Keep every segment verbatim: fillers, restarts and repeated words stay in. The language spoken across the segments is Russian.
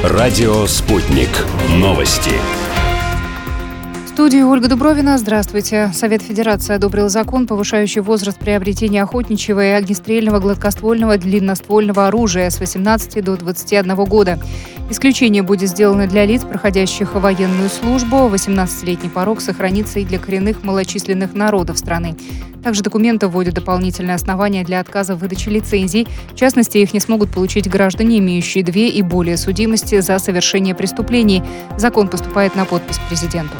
Радио «Спутник». Новости. В студии Ольга Дубровина. Здравствуйте. Совет Федерации одобрил закон, повышающий возраст приобретения охотничьего и огнестрельного гладкоствольного длинноствольного оружия с восемнадцати до двадцати одного года. Исключение будет сделано для лиц, проходящих военную службу. восемнадцатилетний порог сохранится и для коренных малочисленных народов страны. Также документы вводят дополнительные основания для отказа в выдаче лицензий. В частности, их не смогут получить граждане, имеющие две и более судимости за совершение преступлений. Закон поступает на подпись президенту.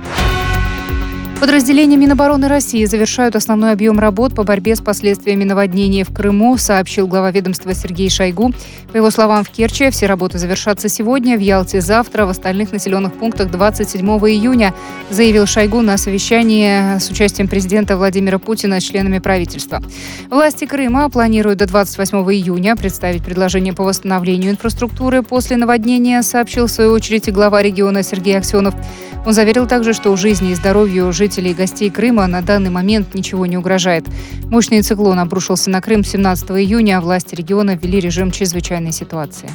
Подразделения Минобороны России завершают основной объем работ по борьбе с последствиями наводнения в Крыму, сообщил глава ведомства Сергей Шойгу. По его словам, в Керчи все работы завершатся сегодня, в Ялте завтра, в остальных населенных пунктах двадцать седьмого июня, заявил Шойгу на совещании с участием президента Владимира Путина с членами правительства. Власти Крыма планируют до двадцать восьмого июня представить предложение по восстановлению инфраструктуры после наводнения, сообщил в свою очередь и глава региона Сергей Аксенов. Он заверил также, что жизни и здоровью жителей и гостей Крыма на данный момент ничего не угрожает. Мощный циклон обрушился на Крым семнадцатого июня, а власти региона ввели режим чрезвычайной ситуации.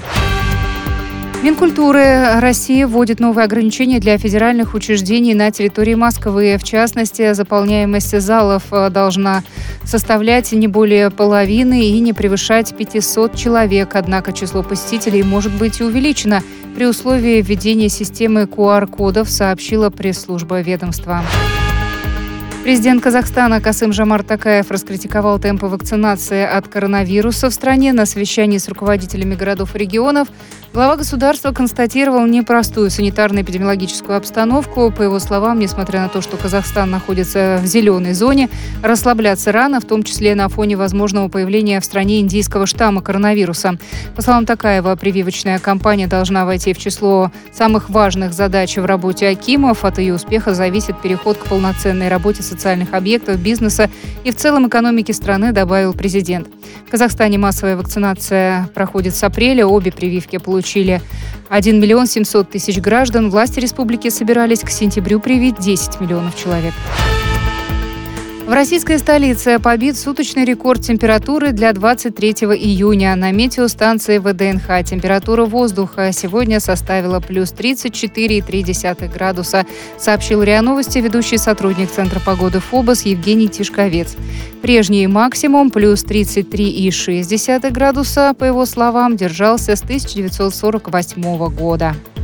Минкультуры России вводит новые ограничения для федеральных учреждений на территории Москвы. В частности, заполняемость залов должна составлять не более половины и не превышать пятисот человек. Однако число посетителей может быть увеличено при условии введения системы ку ар кодов, сообщила пресс-служба ведомства. Президент Казахстана Касым-Жомарт Токаев раскритиковал темпы вакцинации от коронавируса в стране. На совещании с руководителями городов и регионов глава государства констатировал непростую санитарно-эпидемиологическую обстановку. По его словам, несмотря на то, что Казахстан находится в зеленой зоне, расслабляться рано, в том числе на фоне возможного появления в стране индийского штамма коронавируса. По словам Токаева, прививочная кампания должна войти в число самых важных задач в работе акимов. От ее успеха зависит переход к полноценной работе социальных объектов, бизнеса и в целом экономики страны, добавил президент. В Казахстане массовая вакцинация проходит с апреля. Обе прививки получили один миллион семьсот тысяч граждан. Власти республики собирались к сентябрю привить десять миллионов человек. В российской столице побит суточный рекорд температуры для двадцать третьего июня. На метеостанции вэ дэ эн ха температура воздуха сегодня составила плюс тридцать четыре и три десятых градуса, сообщил РИА Новости ведущий сотрудник Центра погоды ФОБОС Евгений Тишковец. Прежний максимум плюс тридцать три и шесть десятых градуса, по его словам, держался с тысяча девятьсот сорок восьмого года.